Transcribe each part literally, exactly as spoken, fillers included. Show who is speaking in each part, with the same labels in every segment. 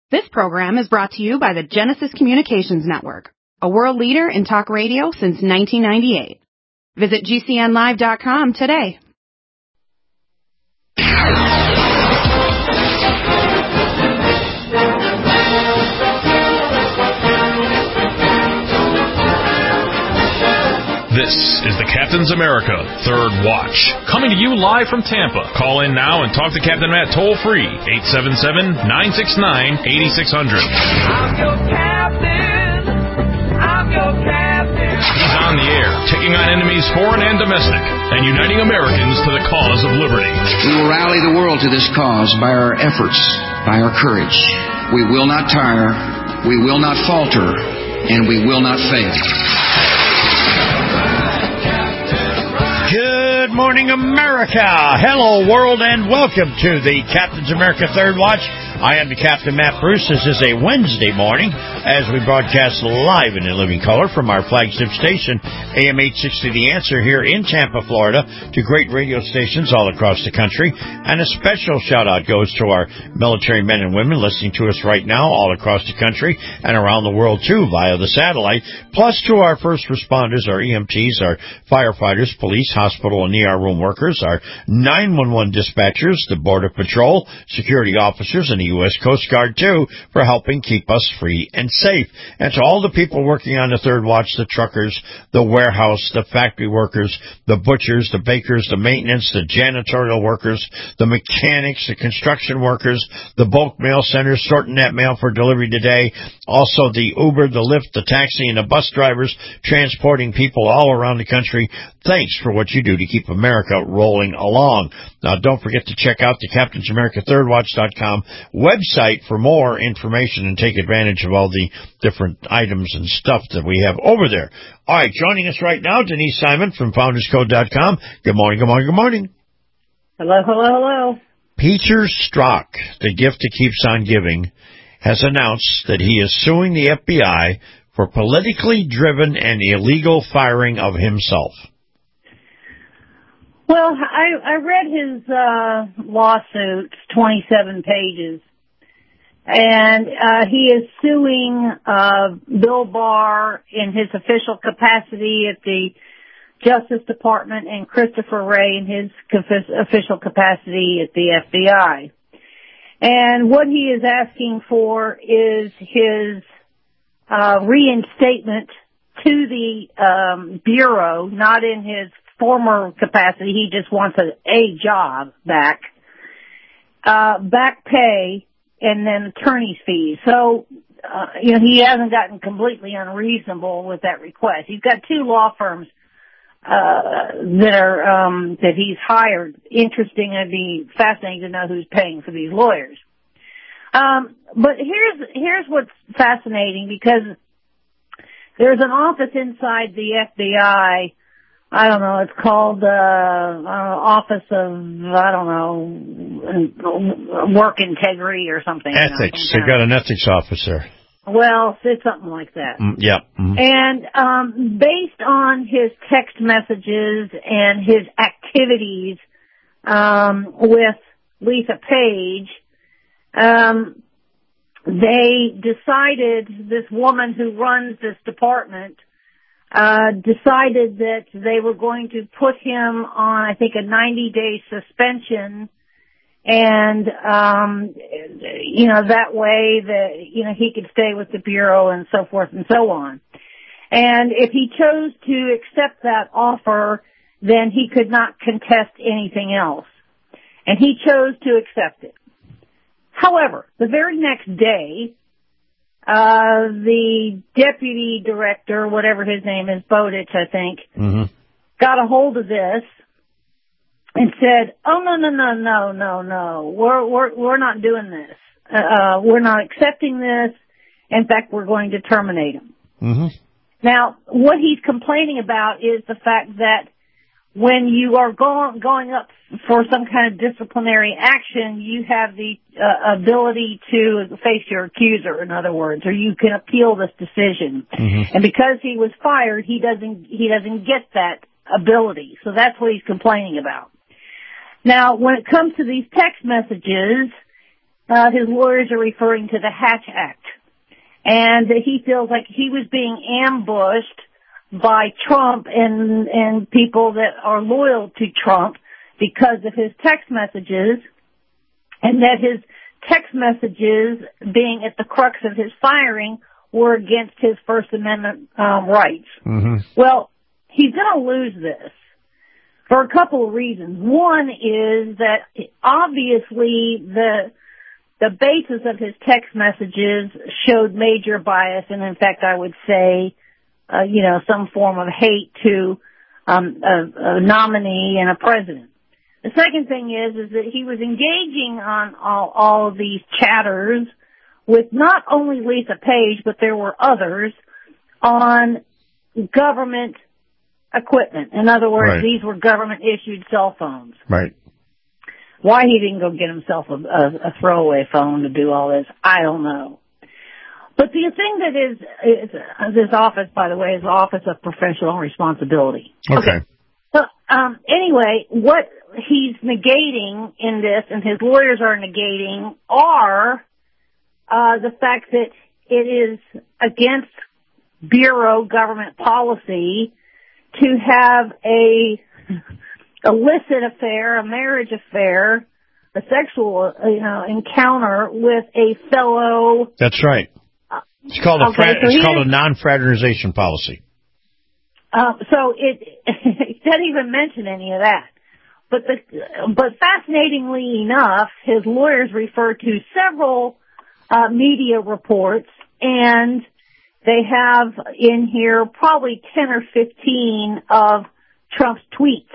Speaker 1: This program is brought to you by the Genesis Communications Network, a world leader in talk radio since nineteen ninety-eight. Visit G C N live dot com today.
Speaker 2: This is the Captain's America Third Watch, coming to you live from Tampa. Call in now and talk to Captain Matt toll-free, eight seven seven, nine six nine, eight six zero zero.
Speaker 3: I'm your captain. I'm your captain.
Speaker 2: He's on the air, taking on enemies foreign and domestic, and uniting Americans to the cause of liberty.
Speaker 4: We will rally the world to this cause by our efforts, by our courage. We will not tire, we will not falter, and we will not fail.
Speaker 5: Good morning, America. Hello, world, and welcome to the Captain's America Third Watch. I am the Captain, Matt Bruce. This is a Wednesday morning as we broadcast live and in living color from our flagship station, A M eight sixty The Answer, here in Tampa, Florida, to great radio stations all across the country. And a special shout-out goes to our military men and women listening to us right now all across the country and around the world, too, via the satellite, plus to our first responders, our E M Ts, our firefighters, police, hospital, and E R room workers, our nine one one dispatchers, the Border Patrol, security officers, and the U S Coast Guard, too, for helping keep us free and safe. And to all the people working on the Third Watch, the truckers, the warehouse, the factory workers, the butchers, the bakers, the maintenance, the janitorial workers, the mechanics, the construction workers, the bulk mail centers sorting that mail for delivery today, also the Uber, the Lyft, the taxi, and the bus drivers transporting people all around the country. Thanks for what you do to keep America rolling along. Now, don't forget to check out the Captain's America Third Watch dot com website for more information and take advantage of all the different items and stuff that we have over there. All right, joining us right now, Denise Simon from Founders Code dot com. Good morning, good morning, good morning.
Speaker 6: Hello, hello, hello.
Speaker 5: Peter Strzok, the gift that keeps on giving, has announced that he is suing the F B I for politically driven and illegal firing of himself.
Speaker 6: Well, I, I read his uh, lawsuit, twenty-seven pages, and uh, he is suing uh, Bill Barr in his official capacity at the Justice Department and Christopher Wray in his official capacity at the F B I. And what he is asking for is his uh, reinstatement to the um, Bureau, not in his former capacity. He just wants a, a job back, uh, back pay, and then attorney's fees. So, uh, you know, he hasn't gotten completely unreasonable with that request. He's got two law firms, uh, that are, um, that he's hired. Interesting. It'd be fascinating to know who's paying for these lawyers. Um, but here's, here's what's fascinating, because there's an office inside the F B I. I don't know, it's called, uh, uh, Office of, I don't know, Work Integrity or something.
Speaker 5: Ethics.
Speaker 6: You know,
Speaker 5: They've got an ethics officer.
Speaker 6: Well, it's something like that.
Speaker 5: Mm, yeah. Mm.
Speaker 6: And, um, based on his text messages and his activities, um, with Lisa Page, um, they decided, this woman who runs this department, Uh, decided that they were going to put him on, I think, a ninety-day suspension, and, um, you know, that way that, you know, he could stay with the Bureau and so forth and so on. And if he chose to accept that offer, then he could not contest anything else. And he chose to accept it. However, the very next day, Uh, the deputy director, whatever his name is, Bowditch, I think, mm-hmm. got a hold of this and said, oh, no, no, no, no, no, no, we're, we're, we're not doing this. Uh, we're not accepting this. In fact, we're going to terminate him. Mm-hmm. Now, what he's complaining about is the fact that when you are go- going up for some kind of disciplinary action, you have the uh, ability to face your accuser, in other words, or you can appeal this decision. Mm-hmm. And because he was fired, he doesn't he doesn't get that ability. So that's what he's complaining about. Now, when it comes to these text messages, uh, his lawyers are referring to the Hatch Act. And he feels like he was being ambushed by Trump and, and people that are loyal to Trump because of his text messages, and that his text messages being at the crux of his firing were against his First Amendment um, rights. Mm-hmm. Well, he's going to lose this for a couple of reasons. One is that obviously the the basis of his text messages showed major bias, and in fact, I would say, uh, you know, some form of hate to um, a, a nominee and a president. The second thing is, is that he was engaging on all, all of these chatters with not only Lisa Page, but there were others on government equipment. In other words, right. These were government-issued cell phones.
Speaker 5: Right.
Speaker 6: Why he didn't go get himself a, a, a throwaway phone to do all this, I don't know. But the thing that is, is uh, this office, by the way, is the Office of Professional Responsibility.
Speaker 5: Okay.
Speaker 6: okay. So, um, anyway, what he's negating in this, and his lawyers are negating, are uh, the fact that it is against Bureau government policy to have a illicit affair, a marriage affair, a sexual, you know, encounter with a fellow.
Speaker 5: That's right. It's called a
Speaker 6: okay,
Speaker 5: fra-
Speaker 6: so
Speaker 5: it's called a non-fraternization policy.
Speaker 6: Uh, so it, it doesn't even mention any of that. But the, but fascinatingly enough, his lawyers refer to several uh, media reports, and they have in here probably ten or fifteen of Trump's tweets.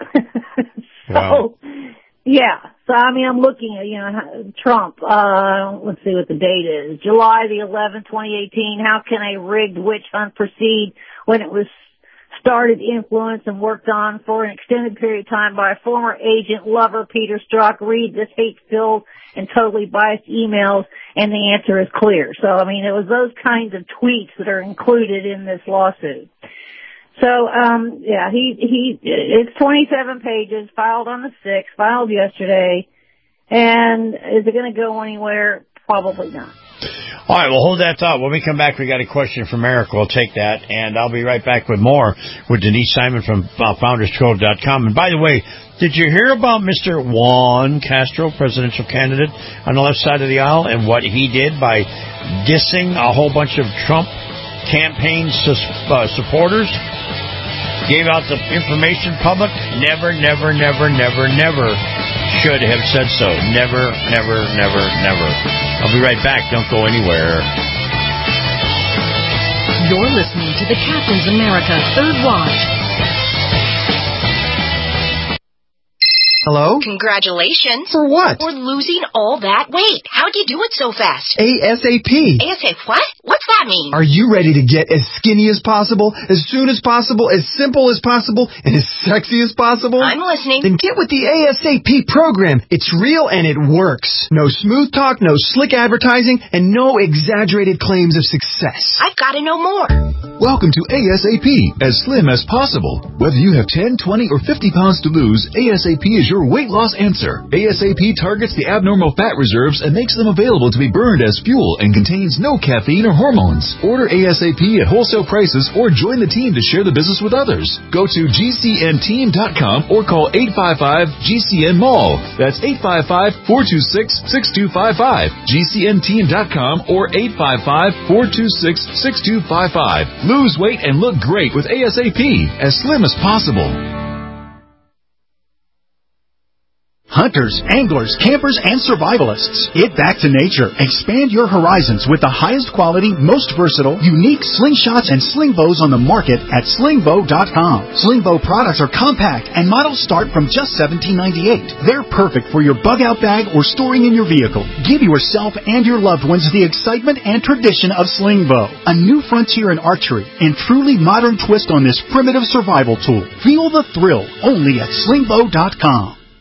Speaker 6: so,
Speaker 5: wow.
Speaker 6: yeah. So, I mean, I'm looking at, you know, Trump, uh, let's see what the date is. July the eleventh, twenty eighteen, how can a rigged witch hunt proceed when it was started, influenced, and worked on for an extended period of time by a former agent, lover, Peter Strzok? Read this hate-filled and totally biased emails, and the answer is clear. So, I mean, it was those kinds of tweets that are included in this lawsuit. So, um, yeah, he, he, it's twenty-seven pages, filed on the sixth, filed yesterday, and is it going to go anywhere? Probably not.
Speaker 5: All right, well, hold that thought. When we come back, we got a question from Eric. We'll take that, and I'll be right back with more with Denise Simon from uh, Founders Trove dot com. And by the way, did you hear about Mister Juan Castro, presidential candidate on the left side of the aisle, and what he did by dissing a whole bunch of Trump campaign sus- uh, supporters? Gave out the information public? Never, never, never, never, never should have said so. Never, never, never, never. I'll be right back. Don't go anywhere.
Speaker 7: You're listening to the Captain's America Third Watch.
Speaker 8: Hello?
Speaker 9: Congratulations.
Speaker 8: For what?
Speaker 9: For losing all that weight. How'd you do it so fast?
Speaker 8: ASAP.
Speaker 9: ASAP what? What's that mean?
Speaker 8: Are you ready to get as skinny as possible, as soon as possible, as simple as possible, and as sexy as possible?
Speaker 9: I'm listening.
Speaker 8: Then get with the ASAP program. It's real and it works. No smooth talk, no slick advertising, and no exaggerated claims of success.
Speaker 9: I've got to know more.
Speaker 10: Welcome to ASAP, as slim as possible. Whether you have ten, twenty, or fifty pounds to lose, ASAP is your weight loss answer. ASAP targets the abnormal fat reserves and makes them available to be burned as fuel and contains no caffeine or hormones. Order ASAP at wholesale prices or join the team to share the business with others. Go to G C N team dot com or call eight five five G C N mall. That's eight five five, four two six, six two five five. G C N team dot com or eight five five, four two six, six two five five. Lose weight and look great with ASAP, as slim as possible.
Speaker 11: Hunters, anglers, campers, and survivalists. Get back to nature. Expand your horizons with the highest quality, most versatile, unique slingshots and sling bows on the market at sling bow dot com. Sling bow products are compact and models start from just seventeen ninety-eight. They're perfect for your bug-out bag or storing in your vehicle. Give yourself and your loved ones the excitement and tradition of sling bow. A new frontier in archery and truly modern twist on this primitive survival tool. Feel the thrill only at sling bow dot com.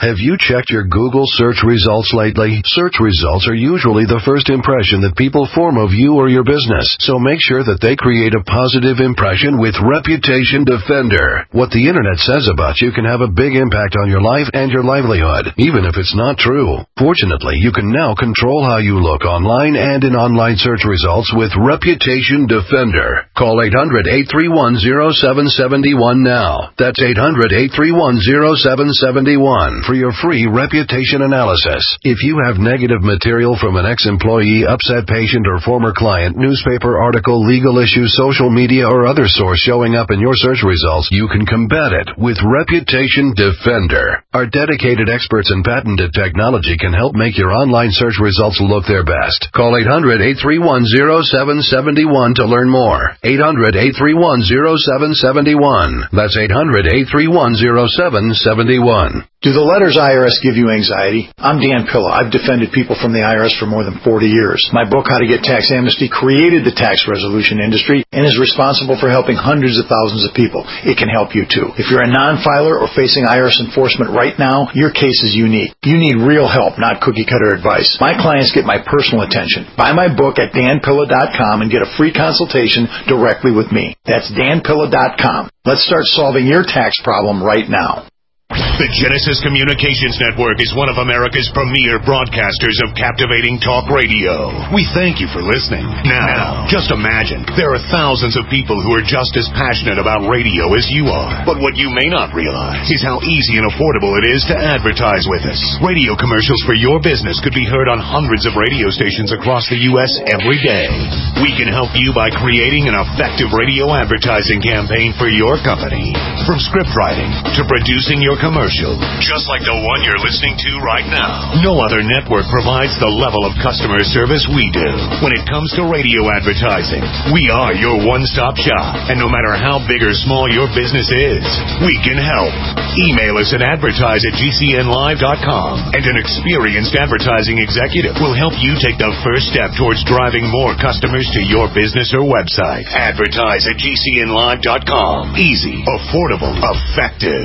Speaker 12: Have you checked your Google search results lately? Search results are usually the first impression that people form of you or your business, so make sure that they create a positive impression with Reputation Defender. What the internet says about you can have a big impact on your life and your livelihood, even if it's not true. Fortunately, you can now control how you look online and in online search results with Reputation Defender. Call eight hundred, eight three one, zero seven seven one now. That's eight hundred, eight three one, zero seven seven one. For your free reputation analysis. If you have negative material from an ex-employee, upset patient, or former client, newspaper article, legal issue, social media, or other source showing up in your search results, you can combat it with Reputation Defender. Our dedicated experts in patented technology can help make your online search results look their best. Call eight hundred, eight three one, zero seven seven one to learn more. eight hundred, eight three one, zero seven seven one. That's eight hundred, eight three one, zero seven seven one.
Speaker 11: Do the letters I R S give you anxiety? I'm Dan Pilla. I've defended people from the I R S for more than forty years. My book, How to Get Tax Amnesty, created the tax resolution industry and is responsible for helping hundreds of thousands of people. It can help you too. If you're a non-filer or facing I R S enforcement right now, your case is unique. You need real help, not cookie-cutter advice. My clients get my personal attention. Buy my book at dan pilla dot com and get a free consultation directly with me. That's dan pilla dot com. Let's start solving your tax problem right now.
Speaker 13: The Genesis Communications Network is one of America's premier broadcasters of captivating talk radio. We thank you for listening. Now, just imagine, there are thousands of people who are just as passionate about radio as you are. But what you may not realize is how easy and affordable it is to advertise with us. Radio commercials for your business could be heard on hundreds of radio stations across the U S every day. We can help you by creating an effective radio advertising campaign for your company. From script writing to producing your commercial, just like the one you're listening to right now. No other network provides the level of customer service we do. When it comes to radio advertising, we are your one-stop shop. And no matter how big or small your business is, we can help. Email us at advertise at g c n live dot com, and an experienced advertising executive will help you take the first step towards driving more customers to your business or website. Advertise at g c n live dot com. Easy, affordable, effective.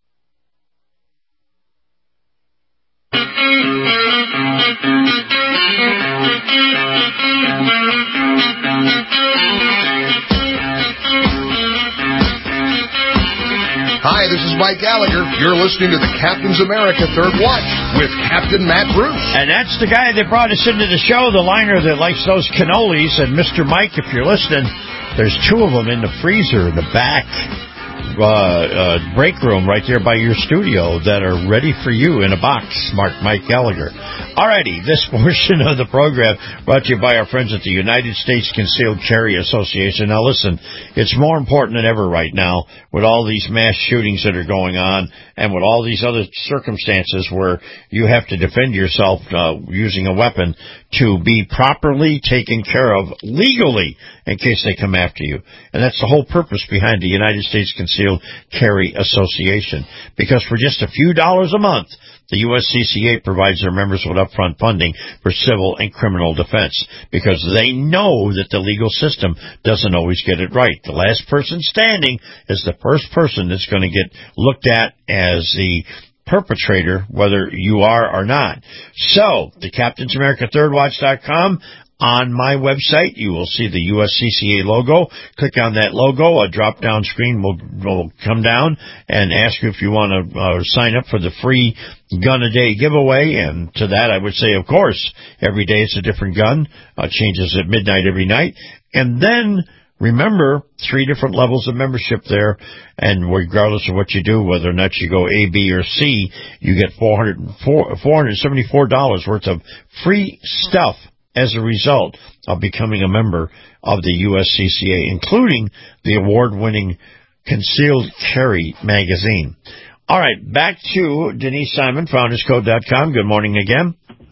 Speaker 14: Hi, this is Mike Gallagher. You're listening to the Captain's America Third Watch with Captain Matt Bruce.
Speaker 5: And that's the guy that brought us into the show, the liner that likes those cannolis. And Mister Mike, if you're listening, there's two of them in the freezer in the back uh, uh, break room right there by your studio that are ready for you in a box. Mark Mike Gallagher. Alrighty, this portion of the program brought to you by our friends at the United States Concealed Carry Association. Now listen, it's more important than ever right now with all these mass shootings that are going on and with all these other circumstances where you have to defend yourself uh, using a weapon to be properly taken care of legally in case they come after you. And that's the whole purpose behind the United States Concealed Carry Association. Because for just a few dollars a month, the U S C C A provides their members with upfront funding for civil and criminal defense because they know that the legal system doesn't always get it right. The last person standing is the first person that's going to get looked at as the perpetrator, whether you are or not. So, the Captains America Third Watch dot com. On my website, you will see the U S C C A logo. Click on that logo. A drop-down screen will, will come down and ask you if you want to uh, sign up for the free gun a day giveaway. And to that, I would say, of course, every day it's a different gun. Uh, changes at midnight every night. And then remember, three different levels of membership there, and regardless of what you do, whether or not you go A, B, or C, you get four hundred seventy-four dollars worth of free stuff as a result of becoming a member of the U S C C A, including the award-winning Concealed Carry magazine. All right, back to Denise Simon, founders code dot com. Good morning again.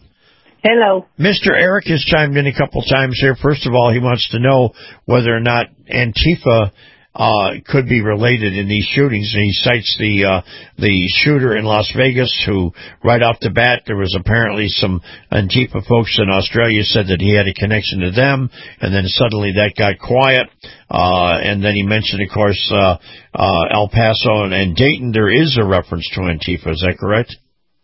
Speaker 6: Hello.
Speaker 5: Mister Eric has chimed in a couple times here. First of all, he wants to know whether or not Antifa uh could be related in these shootings. And he cites the uh the shooter in Las Vegas who, right off the bat, there was apparently some Antifa folks in Australia said that he had a connection to them, and then suddenly that got quiet. Uh and then he mentioned, of course, uh uh El Paso and, and Dayton. There is a reference to Antifa. Is that correct?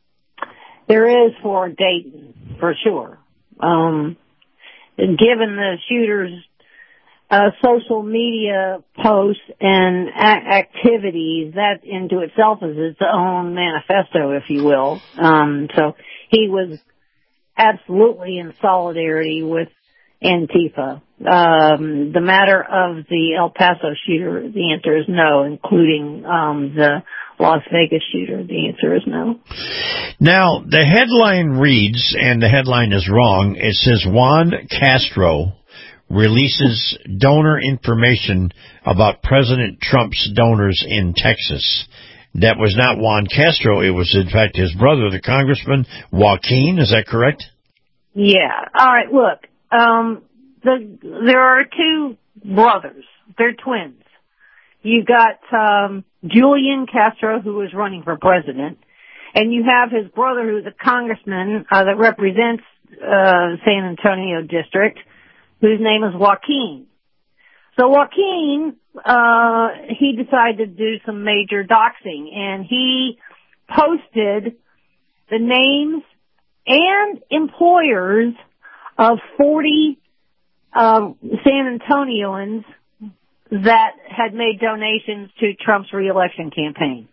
Speaker 6: There is for Dayton, for sure. Um, given the shooter's uh, social media posts and a- activities, that into itself is its own manifesto, if you will. Um, so he was absolutely in solidarity with Antifa. Um, the matter of the El Paso shooter, the answer is no, including um, the Las Vegas shooter. The answer is no.
Speaker 5: Now, the headline reads, and the headline is wrong, it says Juan Castro releases donor information about President Trump's donors in Texas. That was not Juan Castro. It was, in fact, his brother, the Congressman Joaquin. Is that correct?
Speaker 6: Yeah. All right, look. Um, the, there are two brothers. They're twins. You've got um, Julian Castro, who is running for president, and you have his brother, who's a congressman uh, that represents uh, San Antonio district, whose name is Joaquin. So Joaquin, uh, he decided to do some major doxing, and he posted the names and employers of forty um, San Antonioans that had made donations to Trump's reelection campaign.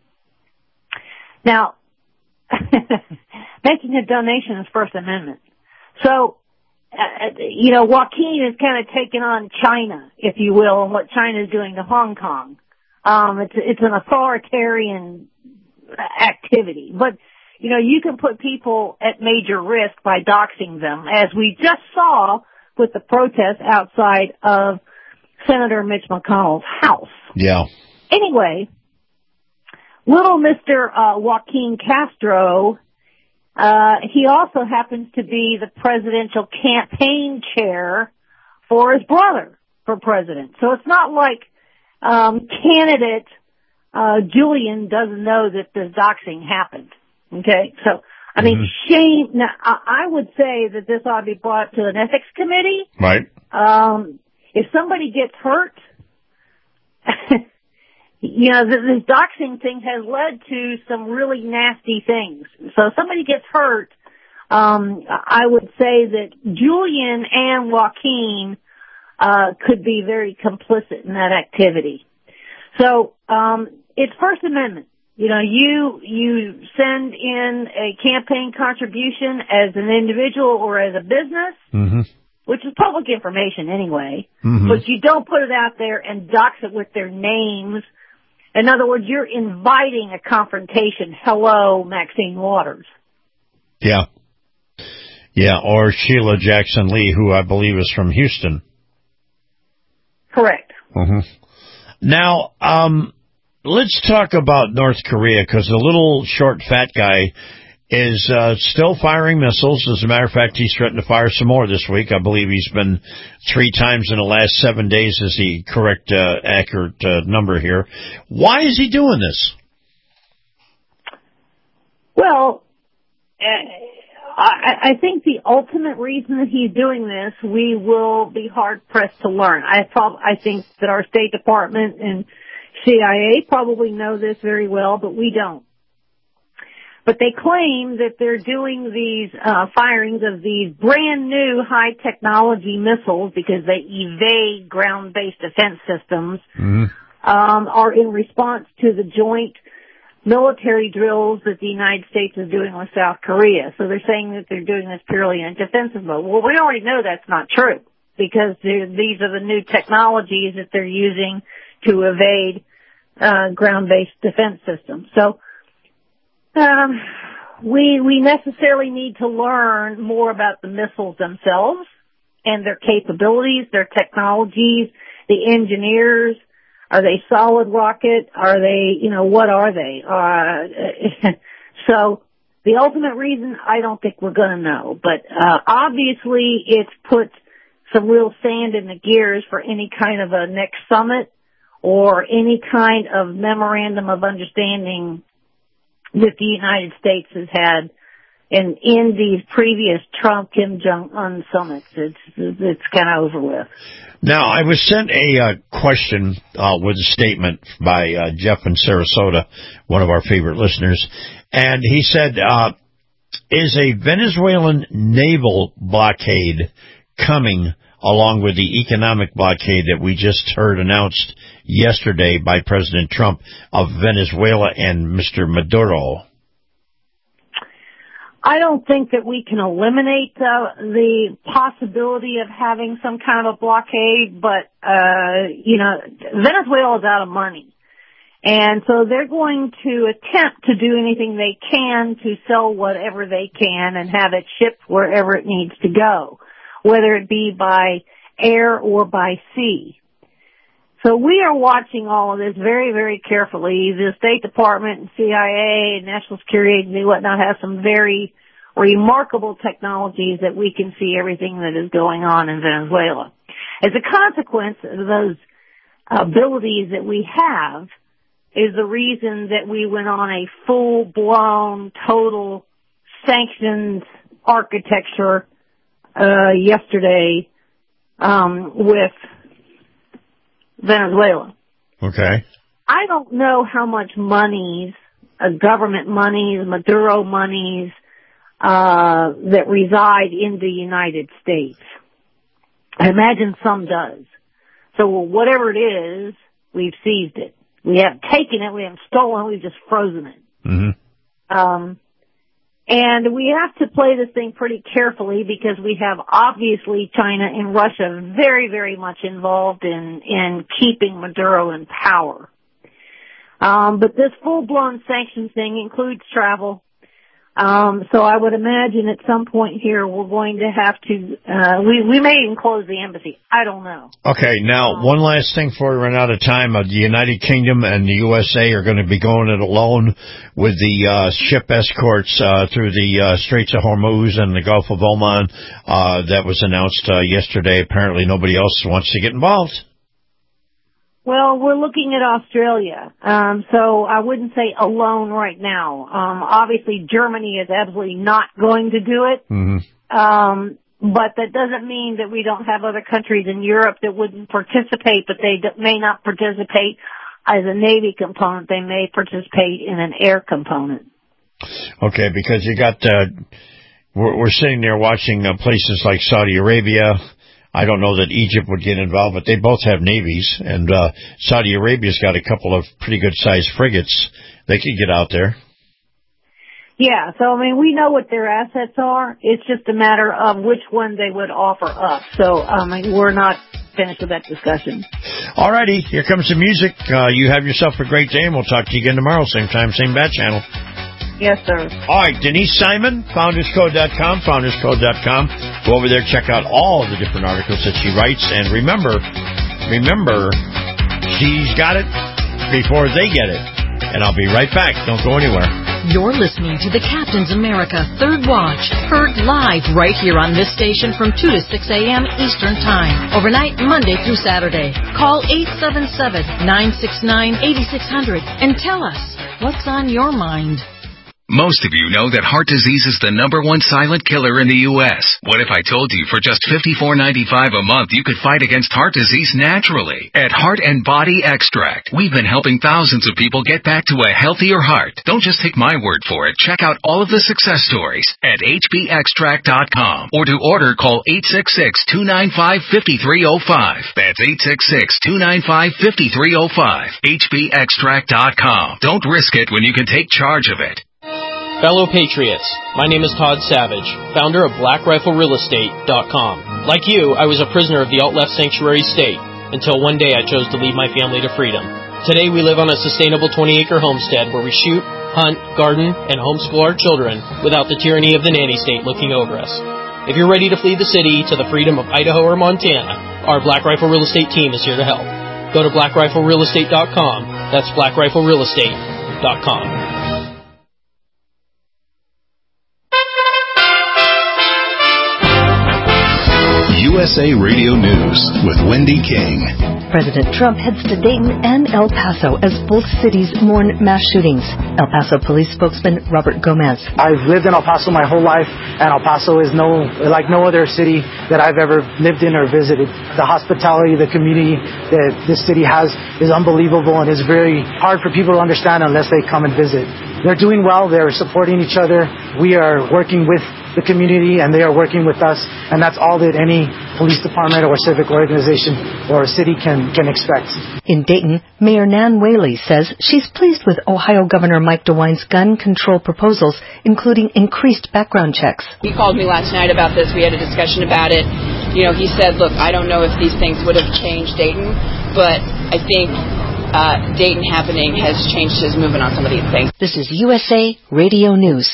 Speaker 6: Now, making a donation is First Amendment. So, uh, you know, Joaquin is kind of taking on China, if you will, and what China is doing to Hong Kong. Um, it's, it's an authoritarian activity. But, you know, you can put people at major risk by doxing them, as we just saw with the protests outside of Senator Mitch McConnell's house.
Speaker 5: Yeah.
Speaker 6: Anyway, little Mister Uh, Joaquin Castro, uh, he also happens to be the presidential campaign chair for his brother for president. So it's not like um, candidate uh, Julian doesn't know that this doxing happened. Okay, so I mean, mm-hmm. shame. Now, I, I would say that this ought to be brought to an ethics committee.
Speaker 5: Right.
Speaker 6: Um, if somebody gets hurt, you know, this doxing thing has led to some really nasty things. So if somebody gets hurt, um, I would say that Julian and Joaquin uh, could be very complicit in that activity. So um, it's First Amendment. You know, you you send in a campaign contribution as an individual or as a business, mm-hmm. which is public information anyway, mm-hmm. but you don't put it out there and dox it with their names. In other words, you're inviting a confrontation. Hello, Maxine Waters.
Speaker 5: Yeah. Yeah, or Sheila Jackson Lee, who I believe is from Houston.
Speaker 6: Correct.
Speaker 5: Mm-hmm. Now, um... let's talk about North Korea, because the little short fat guy is uh, still firing missiles. As a matter of fact, he's threatened to fire some more this week. I believe he's been three times in the last seven days is the correct, uh, accurate uh, number here. Why is he doing this?
Speaker 6: Well, uh, I, I think the ultimate reason that he's doing this, we will be hard-pressed to learn. I, prob- I think that our State Department and C I A probably know this very well, but we don't. But they claim that they're doing these uh, firings of these brand new high technology missiles because they evade ground-based defense systems, mm-hmm. um, are in response to the joint military drills that the United States is doing with South Korea. So they're saying that they're doing this purely in defensive mode. Well, we already know that's not true because these are the new technologies that they're using to evade uh, ground-based defense systems. So um, we we necessarily need to learn more about the missiles themselves and their capabilities, their technologies, the engineers. Are they solid rocket? Are they, you know, what are they? Uh, so the ultimate reason, I don't think we're going to know. But uh, obviously it's put some real sand in the gears for any kind of a next summit or any kind of memorandum of understanding that the United States has had in, in these previous Trump Kim Jong-un summits. It's, it's kind of over with.
Speaker 5: Now, I was sent a uh, question uh, with a statement by uh, Jeff in Sarasota, one of our favorite listeners, and he said, uh, Is a Venezuelan naval blockade coming along with the economic blockade that we just heard announced yesterday by President Trump of Venezuela and Mister Maduro?
Speaker 6: I don't think that we can eliminate uh, the possibility of having some kind of a blockade, but, uh, you know, Venezuela's out of money. And so they're going to attempt to do anything they can to sell whatever they can and have it shipped wherever it needs to go, whether it be by air or by sea. So we are watching all of this very, very carefully. The State Department and C I A and National Security Agency and whatnot have some very remarkable technologies that we can see everything that is going on in Venezuela. As a consequence of those abilities that we have, is the reason that we went on a full-blown, total sanctions architecture uh yesterday um with Venezuela.
Speaker 5: Okay.
Speaker 6: I don't know how much monies, uh, government monies, Maduro monies, uh that reside in the United States. I imagine some does. So whatever it is, we've seized it. We haven't taken it, we haven't stolen it, we've just frozen it.
Speaker 5: Mm-hmm.
Speaker 6: Um, and we have to play this thing pretty carefully because we have obviously China and Russia very, very much involved in, in keeping Maduro in power. Um, but this full-blown sanctions thing includes travel. Um, so I would imagine at some point here we're going to have to, uh, we, we may even close the embassy. I don't know.
Speaker 5: Okay, now, um, one last thing before we run out of time. Uh, the United Kingdom and the U S A are going to be going it alone with the uh, ship escorts uh, through the uh, Straits of Hormuz and the Gulf of Oman. Uh, that was announced uh, yesterday. Apparently nobody else wants to get involved.
Speaker 6: Well, we're looking at Australia, um, so I wouldn't say alone right now. Um, obviously, Germany is absolutely not going to do it,
Speaker 5: mm-hmm.
Speaker 6: um, but that doesn't mean that we don't have other countries in Europe that wouldn't participate, but they d- may not participate as a Navy component. They may participate in an air component.
Speaker 5: Okay, because you got, uh, we're, we're sitting there watching uh, places like Saudi Arabia. I don't know that Egypt would get involved, but they both have navies, and uh, Saudi Arabia's got a couple of pretty good-sized frigates. They could get out there.
Speaker 6: Yeah, so, I mean, we know what their assets are. It's just a matter of which one they would offer up. So, um, we're not finished with that discussion.
Speaker 5: All righty, here comes the music. Uh, you have yourself a great day, and we'll talk to you again tomorrow, same time, same bat channel.
Speaker 6: Yes, sir.
Speaker 5: All right, Denise Simon, founders code dot com, founders code dot com. Go over there, check out all the different articles that she writes, and remember, remember, she's got it before they get it. And I'll be right back. Don't go anywhere.
Speaker 7: You're listening to the Captain's America Third Watch, heard live right here on this station from two to six a.m. Eastern Time, overnight Monday through Saturday. Call eight seven seven, nine six nine, eight six zero zero and tell us what's on your mind.
Speaker 15: Most of you know that heart disease is the number one silent killer in the U S What if I told you for just fifty-four ninety-five a month you could fight against heart disease naturally? At Heart and Body Extract, we've been helping thousands of people get back to a healthier heart. Don't just take my word for it. Check out all of the success stories at H B extract dot com, or to order, call eight six six, two nine five, five three zero five. That's eight six six, two nine five, five three zero five. H B extract dot com. Don't risk it when you can take charge of it.
Speaker 16: Fellow Patriots, my name is Todd Savage, founder of Black Rifle Real Estate dot com. Like you, I was a prisoner of the alt-left sanctuary state, until one day I chose to lead my family to freedom. Today we live on a sustainable twenty-acre homestead where we shoot, hunt, garden, and homeschool our children without the tyranny of the nanny state looking over us. If you're ready to flee the city to the freedom of Idaho or Montana, our Black Rifle Real Estate team is here to help. Go to Black Rifle Real Estate dot com. That's Black Rifle Real Estate dot com.
Speaker 17: U S A Radio News with Wendy King.
Speaker 18: President Trump heads to Dayton and El Paso as both cities mourn mass shootings. El Paso police spokesman Robert Gomez.
Speaker 19: I've lived in El Paso my whole life, and El Paso is no like no other city that I've ever lived in or visited. The hospitality, the community that this city has is unbelievable, and is very hard for people to understand unless they come and visit. they're doing well. They're supporting each other. We are working with the community, and they are working with us, and that's all that any police department or civic organization or city can, can expect.
Speaker 18: In Dayton, Mayor Nan Whaley says she's pleased with Ohio Governor Mike DeWine's gun control proposals, including increased background checks.
Speaker 20: He called me last night about this. We had a discussion about it. You know, he said, look, I don't know if these things would have changed Dayton, but I think uh, Dayton happening has changed his movement on some of these things.
Speaker 18: This is U S A Radio News.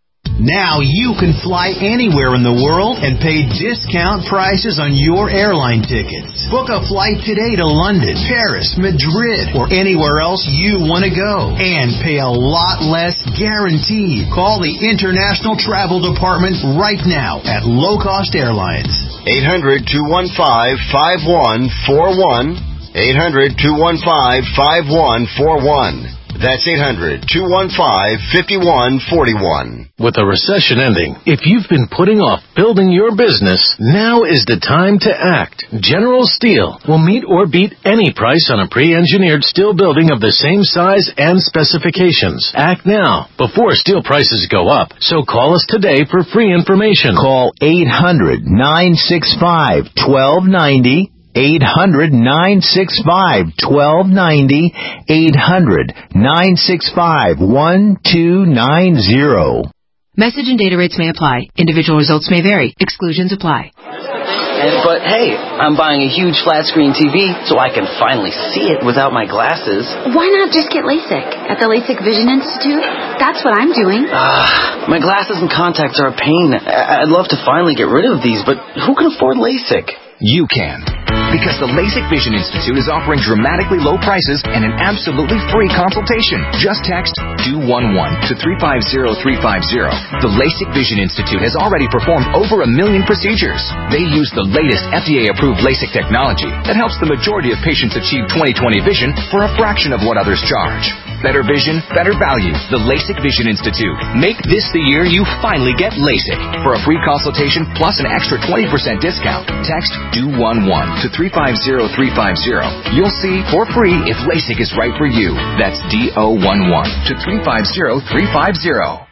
Speaker 8: Now you can fly anywhere in the world and pay discount prices on your airline tickets. Book a flight today to London, Paris, Madrid, or anywhere else you want to go. And pay a lot less guaranteed. Call the International Travel Department right now at Low Cost Airlines.
Speaker 21: eight hundred, two one five, five one four one. eight hundred, two one five, five one four one. That's eight hundred, two one five, five one four one.
Speaker 22: With a recession ending, if you've been putting off building your business, now is the time to act. General Steel will meet or beat any price on a pre-engineered steel building of the same size and specifications. Act now, before steel prices go up. So call us today for free information.
Speaker 23: Call eight hundred, nine six five, one two nine zero. eight hundred, nine six five, one two nine zero. eight hundred, nine six five, one two nine zero.
Speaker 24: Message and data rates may apply. Individual results may vary. Exclusions apply.
Speaker 25: And, but hey, I'm buying a huge flat screen T V so I can finally see it without my glasses.
Speaker 26: Why not just get LASIK at the LASIK Vision Institute? That's what I'm doing.
Speaker 25: Uh, my glasses and contacts are a pain. I'd love to finally get rid of these, but who can afford LASIK?
Speaker 27: You can. Because the LASIK Vision Institute is offering dramatically low prices and an absolutely free consultation. Just text D O one one to three five zero three five zero. The LASIK Vision Institute has already performed over a million procedures. They use the latest F D A-approved LASIK technology that helps the majority of patients achieve twenty twenty vision for a fraction of what others charge. Better vision, better value. The LASIK Vision Institute. Make this the year you finally get LASIK. For a free consultation plus an extra twenty percent discount, text D O one one to three five zero three five zero. You'll see for free if LASIK is right for you. That's D O one one to three five zero three five zero.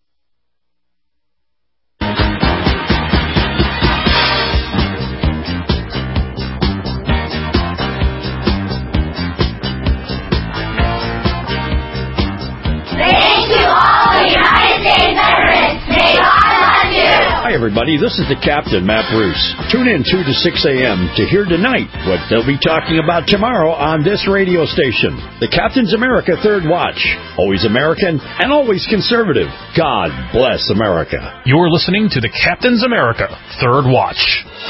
Speaker 5: Hi, everybody. This is the Captain, Matt Bruce. Tune in two to six a.m. to hear tonight what they'll be talking about tomorrow on this radio station. The Captain's America Third Watch. Always American and always conservative. God bless America.
Speaker 2: You're listening to the Captain's America Third Watch.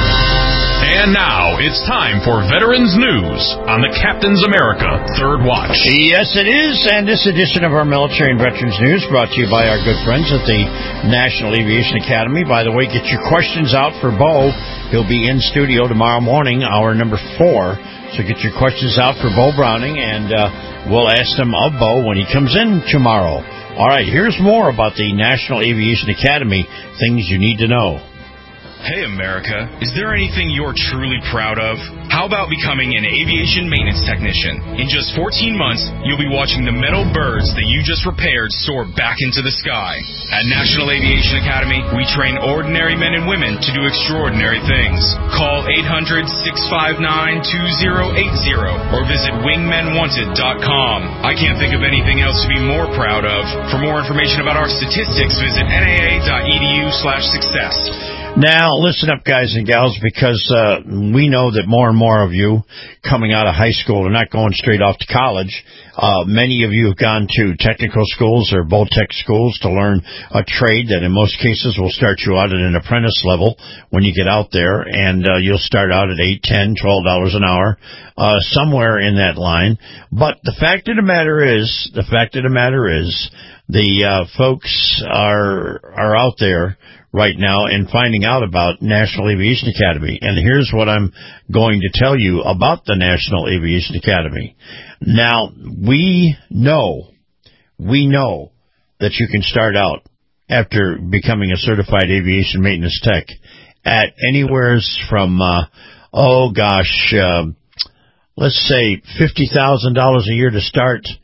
Speaker 2: And now it's time for Veterans News on the Captain's America Third Watch.
Speaker 5: Yes, it is. And this edition of our Military and Veterans News brought to you by our good friends at the National Aviation Academy. By the way, get your questions out for Bo. He'll be in studio tomorrow morning, hour number four. So get your questions out for Bo Browning, and uh, we'll ask them of Bo when he comes in tomorrow. All right, here's more about the National Aviation Academy, things you need to know.
Speaker 28: Hey, America, is there anything you're truly proud of? How about becoming an aviation maintenance technician? In just fourteen months, you'll be watching the metal birds that you just repaired soar back into the sky. At National Aviation Academy, we train ordinary men and women to do extraordinary things. Call eight hundred, six five nine, two zero eight zero or visit wingmen wanted dot com. I can't think of anything else to be more proud of. For more information about our statistics, visit N A A dot E D U slash success.
Speaker 5: Now, listen up, guys and gals, because uh, we know that more and more of you coming out of high school are not going straight off to college. Uh, many of you have gone to technical schools or Boltech schools to learn a trade that in most cases will start you out at an apprentice level when you get out there, and uh, you'll start out at eight, ten, twelve dollars an hour, uh, somewhere in that line. But the fact of the matter is, the fact of the matter is, the uh, folks are are out there right now and finding out about National Aviation Academy. And here's what I'm going to tell you about the National Aviation Academy. Now, we know, we know that you can start out after becoming a certified aviation maintenance tech at anywhere from, uh, oh gosh, uh, let's say fifty thousand dollars a year to start,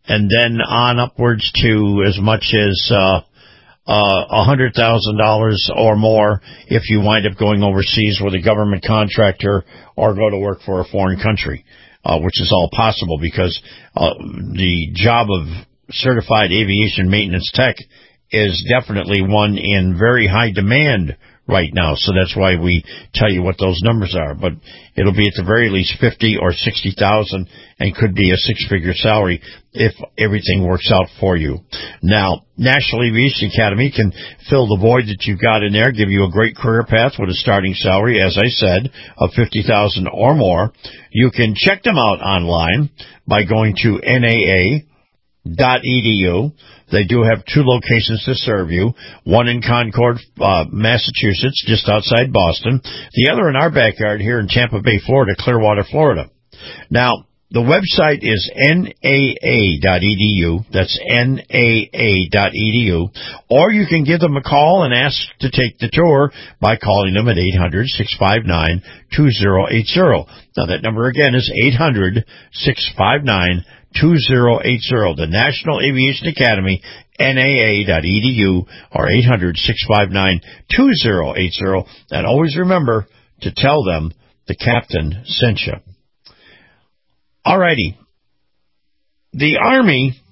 Speaker 5: and then on upwards to as much as uh, uh, one hundred thousand dollars or more if you wind up going overseas with a government contractor or go to work for a foreign country, uh, which is all possible because uh, the job of certified aviation maintenance tech is definitely one in very high demand right now. So that's why we tell you what those numbers are. But it'll be at the very least fifty or sixty thousand, and could be a six-figure salary if everything works out for you. Now, National Aviation Academy can fill the void that you've got in there, give you a great career path with a starting salary, as I said, of fifty thousand or more. You can check them out online by going to N A A dot E D U. They do have two locations to serve you, one in Concord, uh, Massachusetts, just outside Boston, the other in our backyard here in Tampa Bay, Florida, Clearwater, Florida. Now, the website is N A A dot E D U. That's N A A dot E D U. Or you can give them a call and ask to take the tour by calling them at eight hundred, six five nine, two zero eight zero. Now, that number again is eight hundred, six five nine, two zero eight zero. The National Aviation Academy, N A A dot E D U, or eight hundred, six five nine, two zero eight zero. And always remember to tell them the captain sent you. Alrighty. The Army,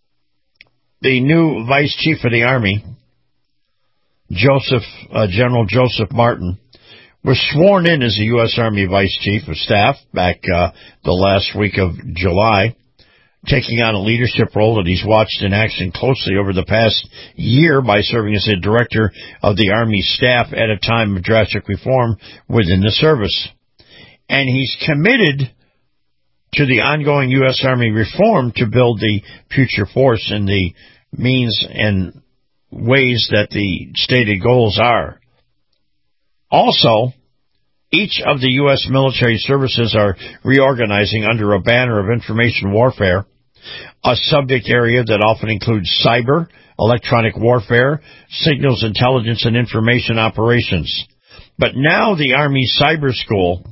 Speaker 5: the new Vice Chief of the Army, Joseph, uh, General Joseph Martin, was sworn in as the U S. Army Vice Chief of Staff back uh, the last week of July, taking on a leadership role that he's watched in action closely over the past year by serving as the director of the Army staff at a time of drastic reform within the service. And he's committed to the ongoing U S. Army reform to build the future force in the means and ways that the stated goals are. Also, each of the U S military services are reorganizing under a banner of information warfare, a subject area that often includes cyber, electronic warfare, signals intelligence, and information operations. But now the Army Cyber School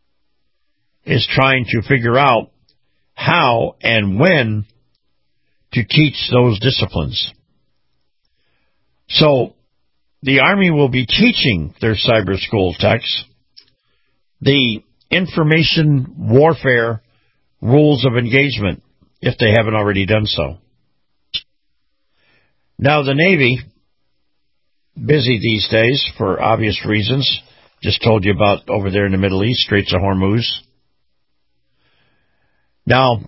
Speaker 5: is trying to figure out how and when to teach those disciplines. So the Army will be teaching their cyber school techs the information warfare rules of engagement, if they haven't already done so. Now, the Navy, busy these days for obvious reasons, just told you about over there in the Middle East, Straits of Hormuz. Now,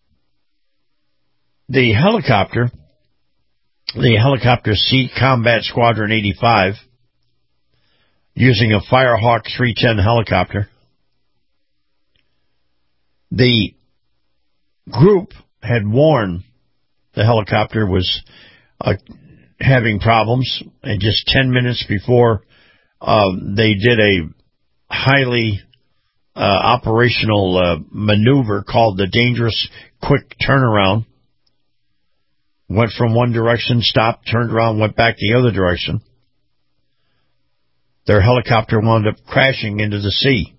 Speaker 5: the helicopter, the Helicopter Sea Combat Squadron eighty-five, using a Firehawk three ten helicopter, the group had warned the helicopter was uh, having problems, and just ten minutes before uh, they did a highly Uh, operational uh, maneuver called the Dangerous Quick Turnaround. Went from one direction, stopped, turned around, went back the other direction. Their helicopter wound up crashing into the sea,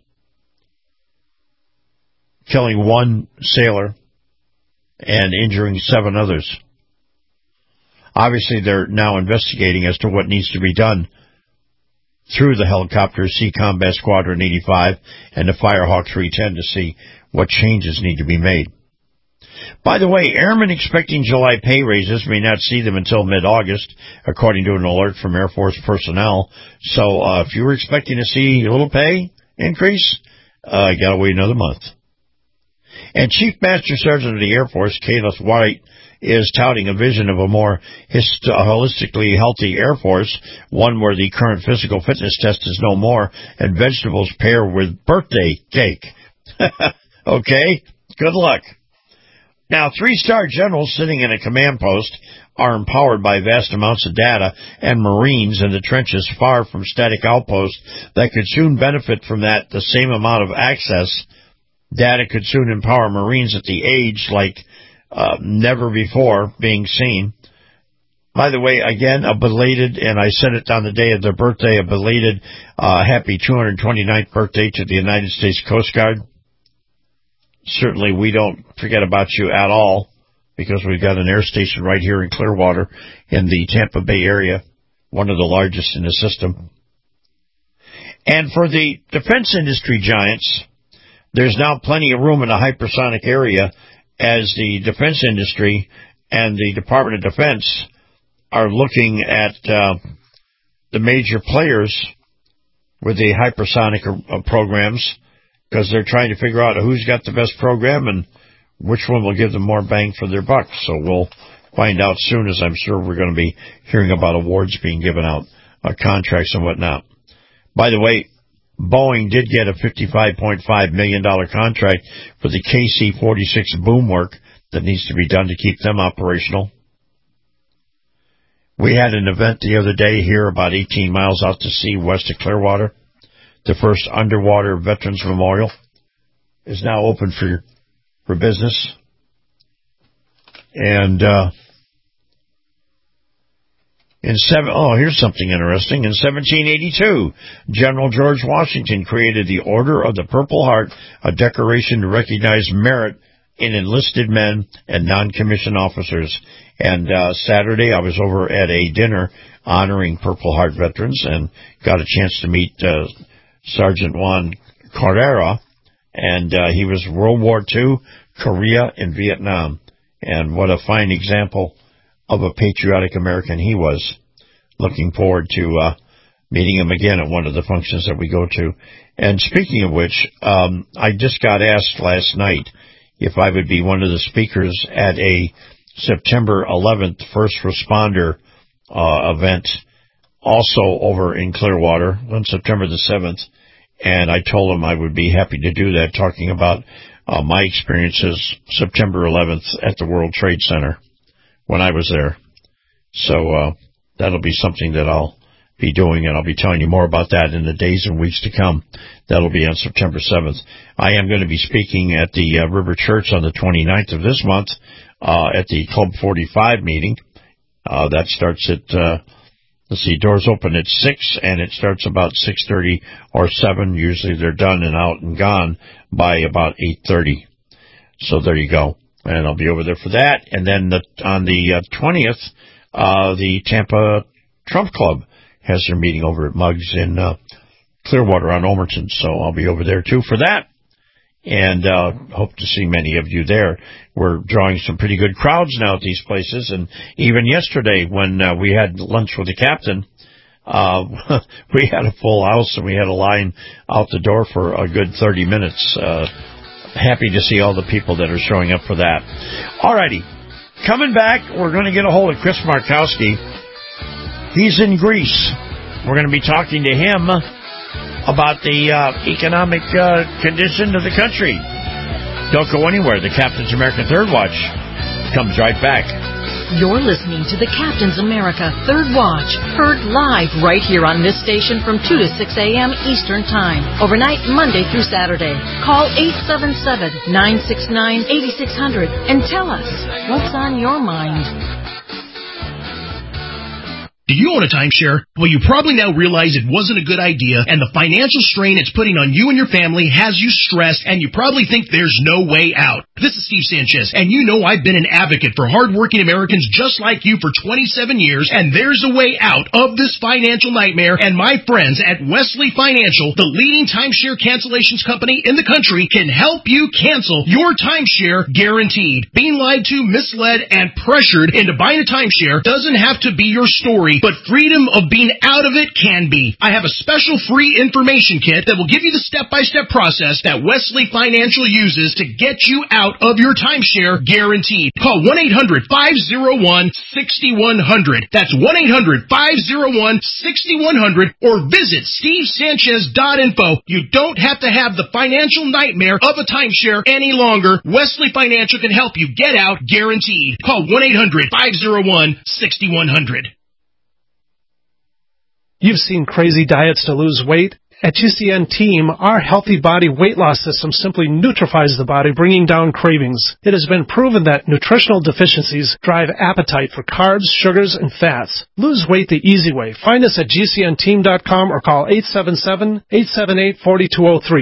Speaker 5: killing one sailor and injuring seven others. Obviously, they're now investigating as to what needs to be done through the Helicopter Sea Combat Squadron eighty-five and the Firehawk three ten to see what changes need to be made. By the way, airmen expecting July pay raises may not see them until mid-August, according to an alert from Air Force personnel. So uh, if you were expecting to see a little pay increase, uh, you got to wait another month. And Chief Master Sergeant of the Air Force, Kayla White, is touting a vision of a more hist- holistically healthy Air Force, one where the current physical fitness test is no more, and vegetables pair with birthday cake. Okay? Good luck. Now, three-star generals sitting in a command post are empowered by vast amounts of data, and Marines in the trenches far from static outposts that could soon benefit from that the same amount of access. Data could soon empower Marines at the age like uh, never before being seen. By the way, again, a belated, and I said it on the day of their birthday, a belated uh, happy two hundred twenty-ninth birthday to the United States Coast Guard. Certainly we don't forget about you at all, because we've got an air station right here in Clearwater in the Tampa Bay area, one of the largest in the system. And for the defense industry giants, there's now plenty of room in the hypersonic area as the defense industry and the Department of Defense are looking at uh, the major players with the hypersonic uh, programs, because they're trying to figure out who's got the best program and which one will give them more bang for their buck. So we'll find out soon, as I'm sure we're going to be hearing about awards being given out, uh, contracts and whatnot. By the way, Boeing did get a fifty-five point five million dollars contract for the K C forty-six boom work that needs to be done to keep them operational. We had an event the other day here about eighteen miles out to sea west of Clearwater. The first underwater Veterans Memorial is now open for for business. And uh, in seven, oh, here's something interesting. In seventeen eighty-two, General George Washington created the Order of the Purple Heart, a decoration to recognize merit in enlisted men and non-commissioned officers. And uh, Saturday, I was over at a dinner honoring Purple Heart veterans and got a chance to meet uh, Sergeant Juan Carrera, and uh, he was World War Two, Korea, and Vietnam. And what a fine example of a patriotic American he was. Looking forward to uh, meeting him again at one of the functions that we go to. And speaking of which, um, I just got asked last night if I would be one of the speakers at a September eleventh first responder uh, event, also over in Clearwater on September the seventh. And I told him I would be happy to do that, talking about uh, my experiences September eleventh at the World Trade Center when I was there. So uh, that'll be something that I'll be doing, and I'll be telling you more about that in the days and weeks to come. That'll be on September seventh. I am going to be speaking at the uh, River Church on the twenty-ninth of this month uh, at the Club forty-five meeting. Uh, that starts at, uh, let's see, doors open at six, and it starts about six thirty or seven. Usually they're done and out and gone by about eight thirty. So there you go. And I'll be over there for that. And then the, on the uh, twentieth, uh, the Tampa Trump Club has their meeting over at Muggs in uh, Clearwater on Omerton. So I'll be over there, too, for that. And uh, hope to see many of you there. We're drawing some pretty good crowds now at these places. And even yesterday when uh, we had lunch with the captain, uh, we had a full house and we had a line out the door for a good thirty minutes. Uh, happy to see all the people that are showing up for that. All righty. Coming back, we're going to get a hold of Chris Markowski. He's in Greece. We're going to be talking to him about the uh, economic uh, condition of the country. Don't go anywhere. The Captain's America Third Watch comes right back.
Speaker 7: You're listening to the Captain's America Third Watch, heard live right here on this station from two to six a.m. Eastern Time, overnight Monday through Saturday. Call eight seven seven, nine six nine, eight six zero zero and tell us what's on your mind.
Speaker 1: Do you own a timeshare? Well, you probably now realize it wasn't a good idea, and the financial strain it's putting on you and your family has you stressed, and you probably think there's no way out. This is Steve Sanchez, and you know I've been an advocate for hardworking Americans just like you for twenty-seven years, and there's a way out of this financial nightmare, and my friends at Wesley Financial, the leading timeshare cancellations company in the country, can help you cancel your timeshare guaranteed. Being lied to, misled, and pressured into buying a timeshare doesn't have to be your story, but freedom of being out of it can be. I have a special free information kit that will give you the step-by-step process that Wesley Financial uses to get you out of your timeshare guaranteed. Call one eight hundred, five oh one, six one zero zero. That's one eight hundred, five oh one, six one zero zero or visit steve sanchez dot info. You don't have to have the financial nightmare of a timeshare any longer. Wesley Financial can help you get out guaranteed. Call one eight hundred, five oh one, six one zero zero.
Speaker 3: You've seen crazy diets to lose weight. At G C N Team, our healthy body weight loss system simply neutralizes the body, bringing down cravings. It has been proven that nutritional deficiencies drive appetite for carbs, sugars, and fats. Lose weight the easy way. Find us at G C N team dot com or call eight seven seven, eight seven eight, four two zero three.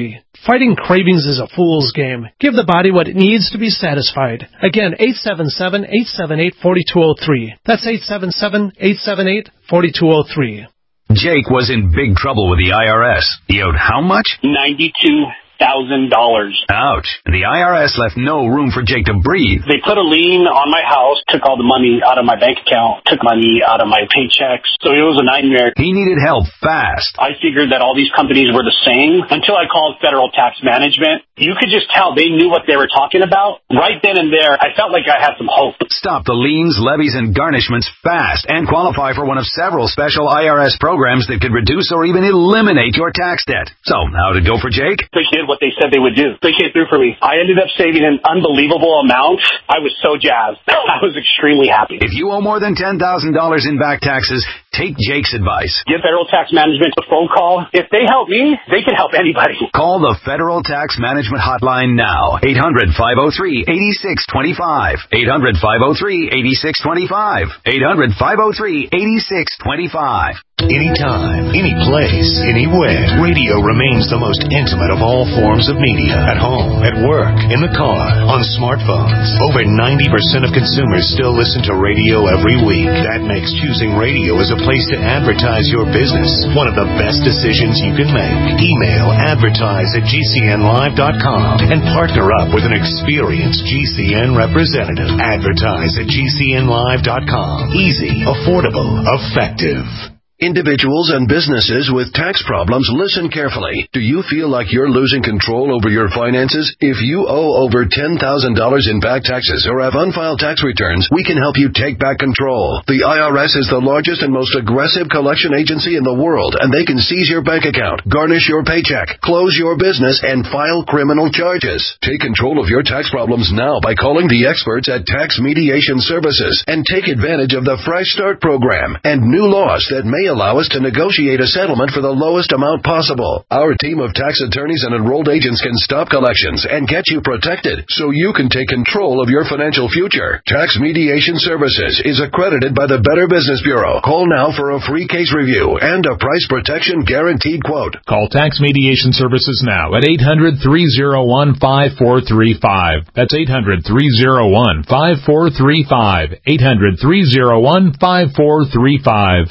Speaker 3: Fighting cravings is a fool's game. Give the body what it needs to be satisfied. Again, eight seven seven, eight seven eight, four two zero three. That's eight seven seven, eight seven eight, four two zero three.
Speaker 17: Jake was in big trouble with the I R S. He owed how much?
Speaker 4: ninety-two thousand dollars.
Speaker 17: Ouch. The I R S left no room for Jake to breathe.
Speaker 4: They put a lien on my house, took all the money out of my bank account, took money out of my paychecks. So it was a nightmare.
Speaker 17: He needed help fast.
Speaker 4: I figured that all these companies were the same until I called Federal Tax Management. You could just tell they knew what they were talking about. Right then and there, I felt like I had some hope.
Speaker 17: Stop the liens, levies, and garnishments fast and qualify for one of several special I R S programs that could reduce or even eliminate your tax debt. So, how'd it go for Jake?
Speaker 4: They did what they said they would do. They came through for me. I ended up saving an unbelievable amount. I was so jazzed. I was extremely happy.
Speaker 17: If you owe more than ten thousand dollars in back taxes, take Jake's advice.
Speaker 4: Give Federal Tax Management a phone call. If they help me, they can help anybody.
Speaker 17: Call the Federal Tax Management Hotline now. eight hundred, five oh three, eight six two five. eight hundred, five oh three, eight six two five. eight hundred, five oh three, eight six two five. Anytime, any place, anywhere. Radio remains the most intimate of all forms of media. At home, at work, in the car, on smartphones. Over ninety percent of consumers still listen to radio every week. That makes choosing radio as a place to advertise your business one of the best decisions you can make. Email advertise at G C N live dot com and partner up with an experienced G C N representative. Advertise at G C N live dot com. Easy, affordable, effective. Individuals and businesses with tax problems, listen carefully. Do you feel like you're losing control over your finances? If you owe over ten thousand dollars in back taxes or have unfiled tax returns, we can help you take back control. The I R S is the largest and most aggressive collection agency in the world, and they can seize your bank account, garnish your paycheck, close your business, and file criminal charges. Take control of your tax problems now by calling the experts at Tax Mediation Services and take advantage of the Fresh Start program and new laws that may allow us to negotiate a settlement for the lowest amount possible. Our team of tax attorneys and enrolled agents can stop collections and get you protected so you can take control of your financial future. Tax Mediation Services is accredited by the Better Business Bureau. Call now for a free case review and a price protection guaranteed quote.
Speaker 2: Call Tax Mediation Services now at eight hundred, three oh one, five four three five. That's eight hundred, three oh one, five four three five. eight hundred, three oh one, five four three five.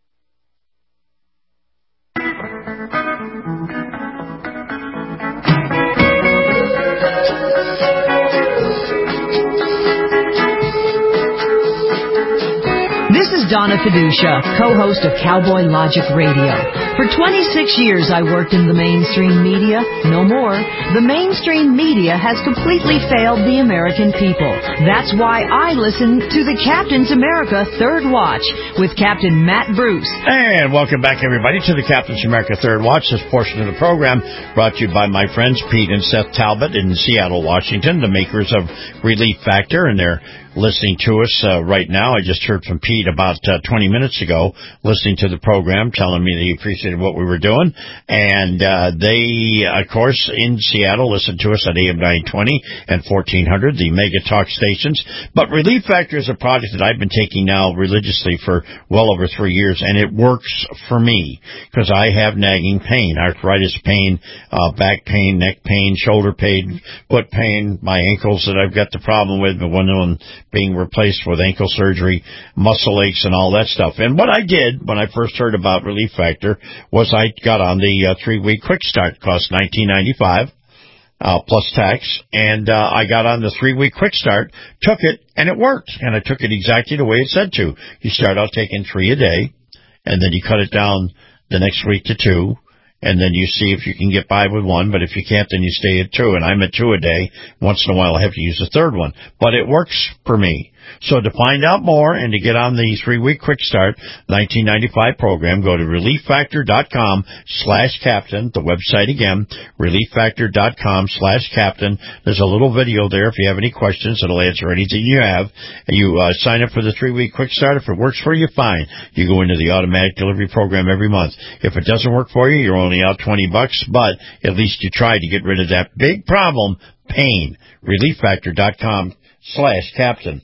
Speaker 7: Donna Fiducia, co-host of Cowboy Logic Radio. For twenty-six years I worked in the mainstream media. No more. The mainstream media has completely failed the American people. That's why I listen to the Captain's America Third Watch with Captain Matt Bruce.
Speaker 5: And welcome back, everybody, to the Captain's America Third Watch. This portion of the program brought to you by my friends Pete and Seth Talbot in Seattle, Washington, the makers of Relief Factor, and they're listening to us uh, right now. I just heard from Pete about uh, twenty minutes ago, listening to the program, telling me that he appreciated what we were doing. And uh, they, of course, in Seattle, listen to us at A M nine twenty and fourteen hundred, the Mega Talk stations. But Relief Factor is a project that I've been taking now religiously for well over three years, and it works for me because I have nagging pain, arthritis pain, uh, back pain, neck pain, shoulder pain, foot pain, my ankles that I've got the problem with, but one of them being replaced with ankle surgery, muscle aches, and all that stuff. And what I did when I first heard about Relief Factor was I got on the uh, three-week quick start. It cost nineteen ninety-five dollars uh, plus tax, and uh, I got on the three-week quick start, took it, and it worked. And I took it exactly the way it said to. You start out taking three a day, and then you cut it down the next week to two, and then you see if you can get by with one, but if you can't, then you stay at two, and I'm at two a day. Once in a while, I have to use the third one, but it works for me. So to find out more and to get on the three-week quick start nineteen ninety-five program, go to relieffactor.com slash captain, the website again, relieffactor.com slash captain. There's a little video there if you have any questions. It'll answer anything you have. And you uh, sign up for the three-week quick start. If it works for you, fine. You go into the automatic delivery program every month. If it doesn't work for you, you're only out twenty bucks, but at least you tried to get rid of that big problem, pain. relieffactor.com slash captain.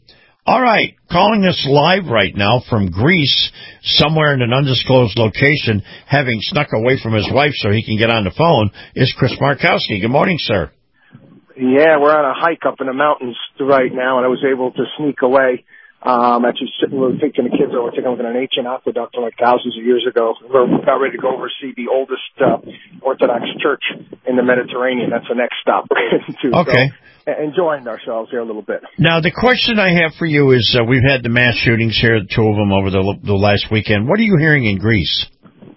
Speaker 5: All right. Calling us live right now from Greece, somewhere in an undisclosed location, having snuck away from his wife so he can get on the phone, is Chris Markowski. Good morning, sir.
Speaker 6: Yeah, we're on a hike up in the mountains right now, and I was able to sneak away. Um, actually sitting, we were taking the kids over, taking over an ancient aqueduct from like thousands of years ago. We're about ready to go oversee the oldest uh, Orthodox church in the Mediterranean. That's the next stop. too.
Speaker 5: Okay.
Speaker 6: So, enjoying ourselves here a little bit.
Speaker 5: Now, the question I have for you is, uh, we've had the mass shootings here, two of them over the, the last weekend. What are you hearing in Greece?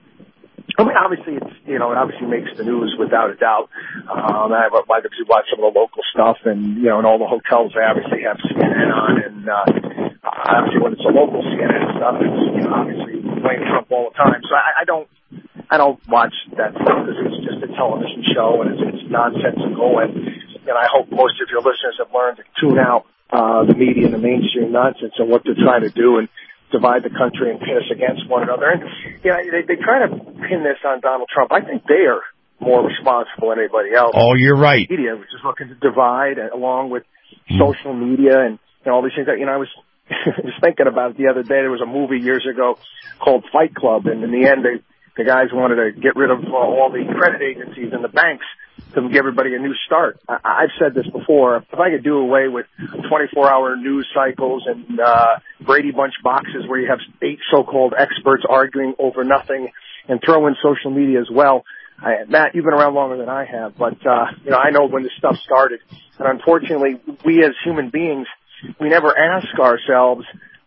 Speaker 6: I mean, obviously, it's, you know, it obviously makes the news without a doubt. Um, I obviously watch some of the local stuff, and, you know, in all the hotels, they obviously have C N N on, and, uh, obviously when it's a local C N N stuff, it's, you know, obviously playing Trump all the time. So I, I don't, I don't watch that stuff because it's just a television show, and it's, it's nonsensical, and, and I hope most of your listeners have learned to tune out, uh, the media and the mainstream nonsense and what they're trying to do, and divide the country and pit us against one another. And, you know, they, they try to pin this on Donald Trump. I think they are more responsible than anybody else.
Speaker 5: Oh, you're right.
Speaker 6: The media, which is looking to divide, uh, along with mm. social media and, you know, all these things. That, you know, I was just thinking about it the other day. There was a movie years ago called Fight Club, and in the end, they, the guys wanted to get rid of uh, all the credit agencies and the banks to give everybody a new start. I, I've said this before. If I could do away with twenty-four hour news cycles and uh, Brady Bunch boxes where you have eight so-called experts arguing over nothing, and throw in social media as well. I, Matt, you've been around longer than I have, but uh, you know, I know when this stuff started. And unfortunately, we as human beings, we never ask ourselves,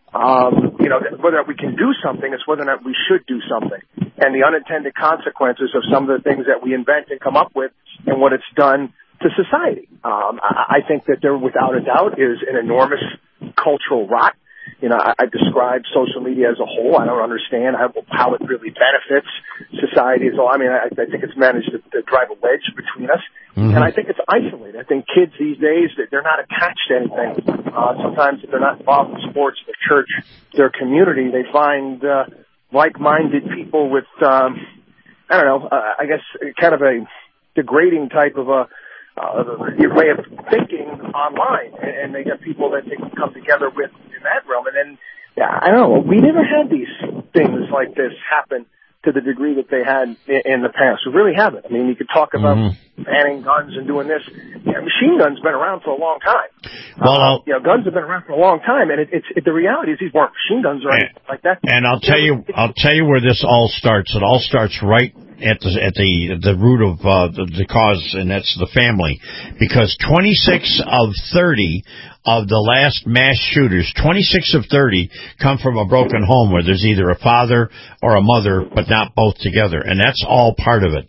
Speaker 6: um, you know, whether or not we can do something. It's whether or not we should do something. And the unintended consequences of some of the things that we invent and come up with and what it's done to society. Um, I, I think that there, without a doubt, is an enormous cultural rot. You know, I, I describe social media as a whole. I don't understand how, how it really benefits society as well. I mean, I, I think it's managed to, to drive a wedge between us. Mm-hmm. And I think it's isolated. I think kids these days, they're not attached to anything. Uh, sometimes if they're not involved in sports, their church, their community, they find uh, like-minded people with, um, I don't know, uh, I guess kind of a degrading type of a uh, way of thinking online, and, and they get people that they can come together with in that realm. And then, yeah, I don't know, we never had these things like this happen to the degree that they had in, in the past. We really haven't. I mean, you could talk about mm-hmm. banning guns and doing this. Yeah, machine guns been around for a long time.
Speaker 5: Well,
Speaker 6: uh, you know, guns have been around for a long time, and it, it's it, the reality is these weren't machine guns or anything like that.
Speaker 5: And I'll tell you, I'll tell you where this all starts. It all starts right at the at the the root of uh, the, the cause, and that's the family. Because twenty-six of thirty of the last mass shooters, twenty-six of thirty, come from a broken home where there's either a father or a mother, but not both together, and that's all part of it.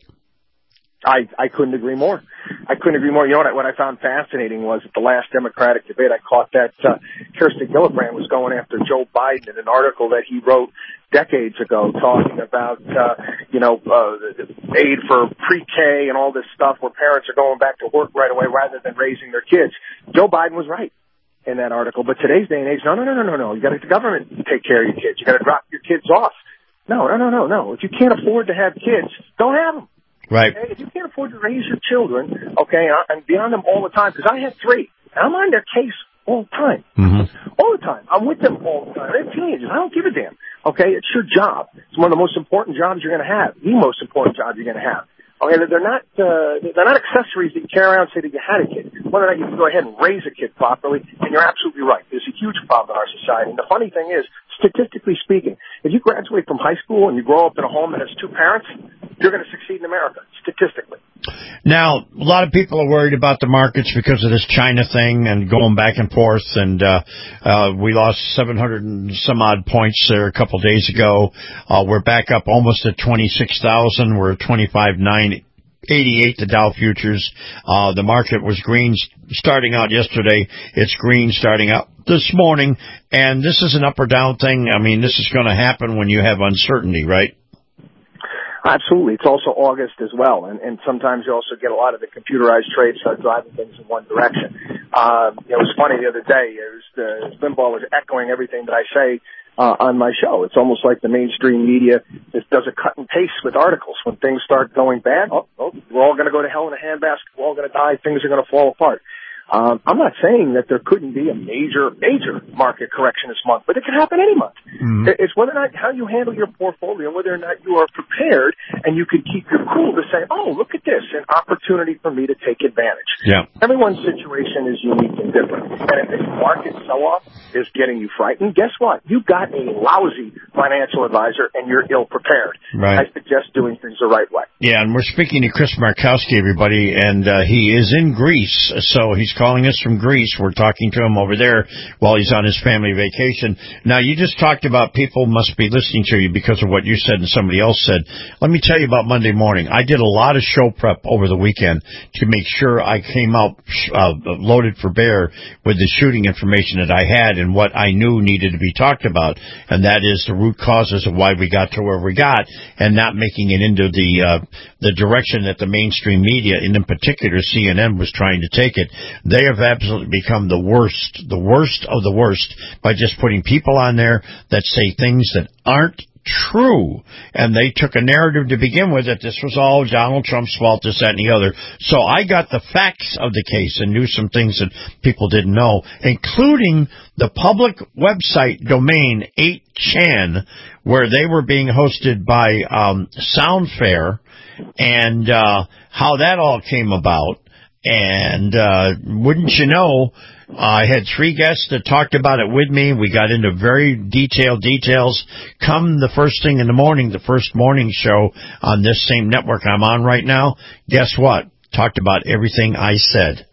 Speaker 6: I, I couldn't agree more. I couldn't agree more. You know what I, what I found fascinating was at the last Democratic debate, I caught that uh, Kirsten Gillibrand was going after Joe Biden in an article that he wrote decades ago talking about, uh, you know, uh, aid for pre-K and all this stuff where parents are going back to work right away rather than raising their kids. Joe Biden was right in that article. But today's day and age, no, no, no, no, no, no. You got to the government take care of your kids. You got to drop your kids off. No, no, no, no, no. If you can't afford to have kids, don't have them.
Speaker 5: Right.
Speaker 6: Okay? If you can't afford to raise your children, okay, and be on them all the time, because I have three, and I'm on their case all the time.
Speaker 5: Mm-hmm.
Speaker 6: All the time. I'm with them all the time. They're teenagers. I don't give a damn. Okay? It's your job. It's one of the most important jobs you're going to have. The most important job you're going to have. Okay? They're not, uh, they're not accessories that you carry around and say that you had a kid. Whether or not you can go ahead and raise a kid properly, and you're absolutely right. There's a huge problem in our society. And the funny thing is, statistically speaking, if you graduate from high school and you grow up in a home that has two parents, you're going to succeed in America, statistically.
Speaker 5: Now, a lot of people are worried about the markets because of this China thing and going back and forth, and uh, uh, we lost seven hundred and some odd points there a couple days ago. Uh, we're back up almost at twenty-six thousand. We're at twenty-five nine eighty-eight, the Dow futures. Uh, the market was green starting out yesterday. It's green starting out this morning, and this is an up or down thing. I mean, this is going to happen when you have uncertainty, right?
Speaker 6: Absolutely. It's also August as well, and, and sometimes you also get a lot of the computerized trades start driving things in one direction. Um, it was funny the other day. It was the, Limbaugh was echoing everything that I say uh, on my show. It's almost like the mainstream media just does a cut and paste with articles. When things start going bad, oh, oh we're all going to go to hell in a handbasket. We're all going to die. Things are going to fall apart. Um, I'm not saying that there couldn't be a major, major market correction this month, but it can happen any month. Mm-hmm. It's whether or not how you handle your portfolio, whether or not you are prepared and you can keep your cool to say, oh, look at this, an opportunity for me to take advantage.
Speaker 5: Yeah.
Speaker 6: Everyone's situation is unique and different. And if this market sell-off is getting you frightened, guess what? You've got a lousy financial advisor and you're ill-prepared.
Speaker 5: Right.
Speaker 6: I suggest doing things the right way.
Speaker 5: Yeah, and we're speaking to Chris Markowski, everybody, and uh, he is in Greece, so he's calling us from Greece. We're talking to him over there while he's on his family vacation. Now, you just talked about people must be listening to you because of what you said and somebody else said. Let me tell you about Monday morning. I did a lot of show prep over the weekend to make sure I came out uh, loaded for bear with the shooting information that I had and what I knew needed to be talked about, and that is the root causes of why we got to where we got and not making it into the uh, the direction that the mainstream media, and in particular C N N, was trying to take it. They have absolutely become the worst, the worst of the worst by just putting people on there that say things that aren't true. And they took a narrative to begin with that this was all Donald Trump's fault, this, that, and the other. So I got the facts of the case and knew some things that people didn't know, including the public website domain eight chan, where they were being hosted by um, Soundfair, and uh, how that all came about. And uh, wouldn't you know, I had three guests that talked about it with me. We got into very detailed details. Come the first thing in the morning, the first morning show on this same network I'm on right now, guess what? Talked about everything I said.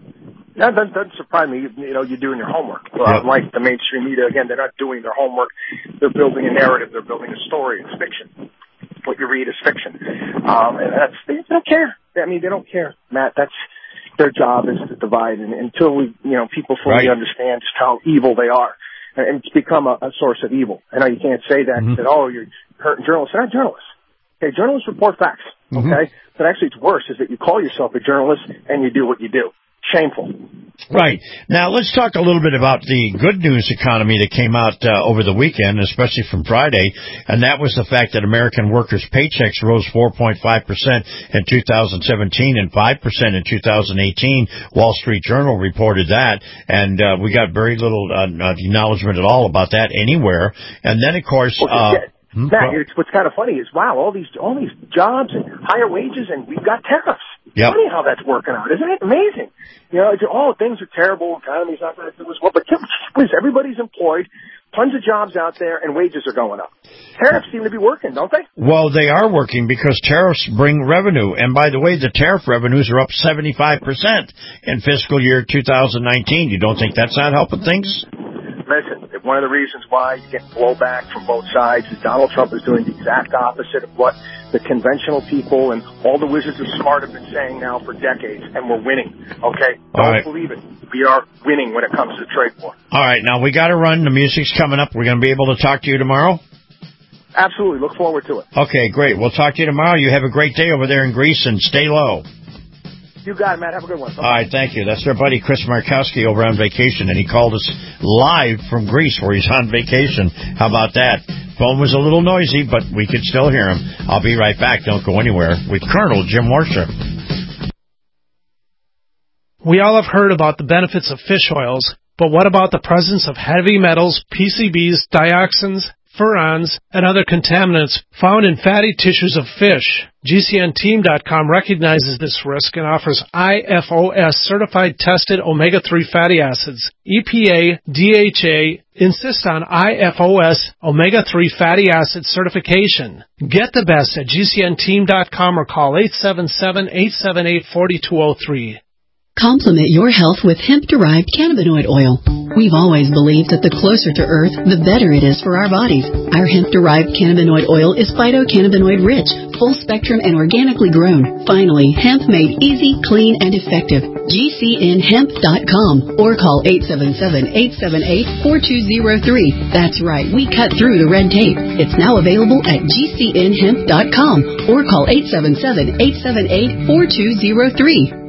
Speaker 6: That doesn't, doesn't surprise me. You, you know, you're doing your homework. Uh,
Speaker 5: yep.
Speaker 6: Like the mainstream media, again, they're not doing their homework. They're building a narrative. They're building a story. It's fiction. What you read is fiction. Um, and that's, they don't care. I mean, they don't care, Matt. That's their job is to divide. And until we, you know, people fully
Speaker 5: right.
Speaker 6: understand just how evil they are, and it's become a, a source of evil. I know you can't say that. Mm-hmm. That, oh, you're hurting journalists. They're not journalists. Okay, journalists report facts. Okay, mm-hmm. But actually, it's worse is that you call yourself a journalist and you do what you do. Shameful.
Speaker 5: Right. Now, let's talk a little bit about the good news economy that came out uh, over the weekend, especially from Friday, and that was the fact that American workers' paychecks rose four point five percent in two thousand seventeen and five percent in two thousand eighteen. Wall Street Journal reported that, and uh, we got very little uh, acknowledgement at all about that anywhere. And then, of course... Uh,
Speaker 6: Hmm? Matt, it's, what's kind of funny is, wow, all these all these jobs and higher wages, and we've got tariffs.
Speaker 5: Yep.
Speaker 6: Funny how that's working out, isn't it? Amazing. You know, it's, oh, things are terrible, economy's not going to do as well, but everybody's employed, tons of jobs out there, and wages are going up. Tariffs seem to be working, don't they?
Speaker 5: Well, they are working because tariffs bring revenue. And by the way, the tariff revenues are up seventy-five percent in fiscal year two thousand nineteen. You don't think that's not helping things?
Speaker 6: Listen, one of the reasons why you get blowback from both sides is Donald Trump is doing the exact opposite of what the conventional people and all the wizards of smart have been saying now for decades, and we're winning, okay? Don't
Speaker 5: right.
Speaker 6: believe it. We are winning when it comes to the trade war.
Speaker 5: All right, now we got to run. The music's coming up. We're going to be able to talk to you tomorrow?
Speaker 6: Absolutely. Look forward to it.
Speaker 5: Okay, great. We'll talk to you tomorrow. You have a great day over there in Greece, and stay low.
Speaker 6: You got it, Matt. Have a good one. Bye-bye.
Speaker 5: All right, thank you. That's our buddy Chris Markowski over on vacation, and he called us live from Greece where he's on vacation. How about that? Phone was a little noisy, but we could still hear him. I'll be right back. Don't go anywhere with Colonel Jim Warsha.
Speaker 3: We all have heard about the benefits of fish oils, but what about the presence of heavy metals, P C Bs, dioxins, furans, and other contaminants found in fatty tissues of fish? G C N team dot com recognizes this risk and offers I F O S-certified tested omega three fatty acids. E P A, D H A insist on I F O S omega three fatty acid certification. Get the best at G C N team dot com or call eight seven seven, eight seven eight, four two zero three.
Speaker 9: Complement your health with hemp-derived cannabinoid oil. We've always believed that the closer to Earth, the better it is for our bodies. Our hemp-derived cannabinoid oil is phytocannabinoid-rich, full-spectrum, and organically grown. Finally, hemp made easy, clean, and effective. G C N hemp dot com or call eight seven seven, eight seven eight, four two zero three. That's right, we cut through the red tape. It's now available at G C N hemp dot com or call eight seven seven, eight seven eight, four two zero three.